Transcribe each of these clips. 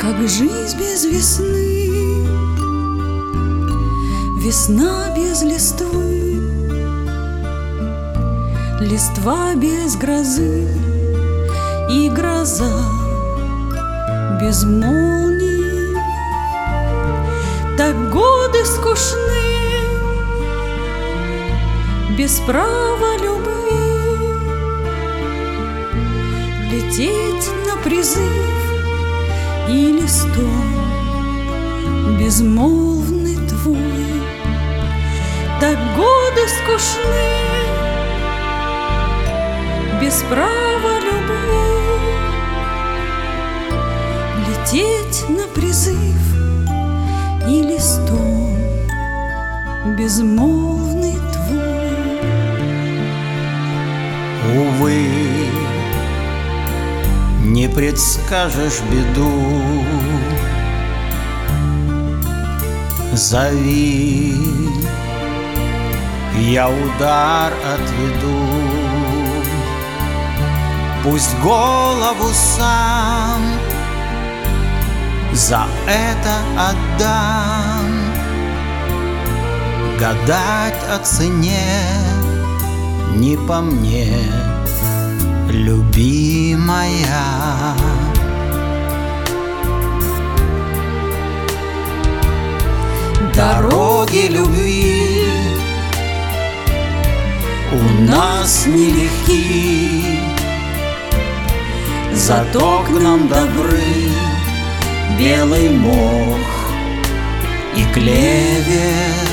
Как жизнь без весны, весна без листвы, листва без грозы и гроза без молний. Так годы скучны, без права любви, лететь на призыв и листом безмолвный твой. Так годы скучны, без права любви, лететь на призыв и листом безмолвный твой. Увы, не предскажешь беду, зови, я удар отведу. Пусть голову сам за это отдам. Гадать о цене не по мне, любимая. Дороги любви у нас нелегки, зато к нам добры белый мох и клевер.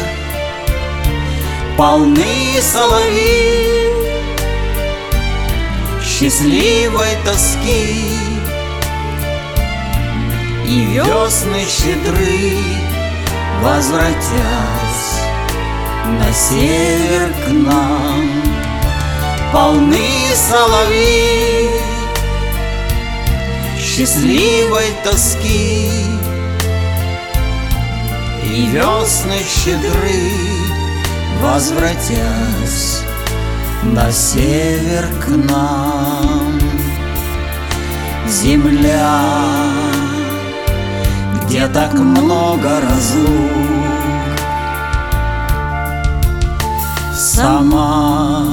Полны соловьи счастливой тоски, и весны щедры, возвратясь на север к нам. Полны соловьи счастливой тоски, и весны щедры, возвратясь на север к нам. Земля, где так много разлук, сама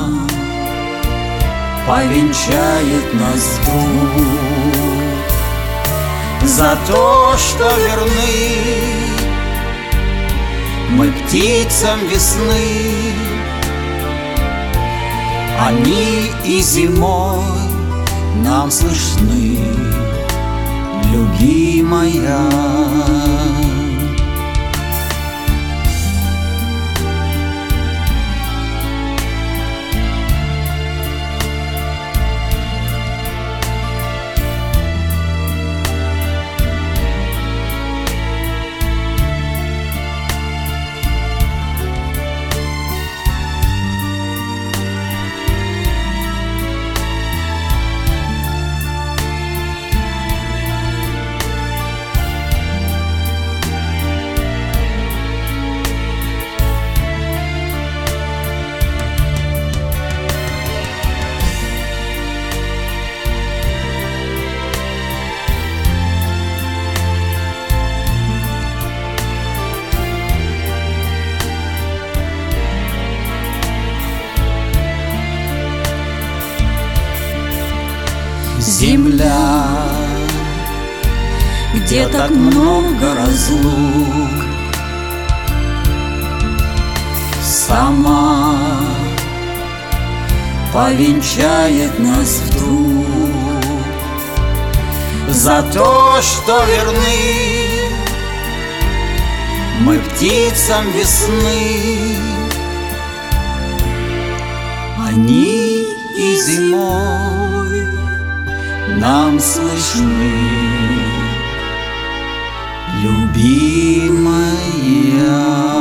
повенчает нас вдруг за то, что верны мы птицам весны. Они и зимой нам слышны, любимая. Земля, где так много разлук, сама повенчает нас вдруг за то, что верны мы птицам весны. Они и зимой нам слышны, любимая.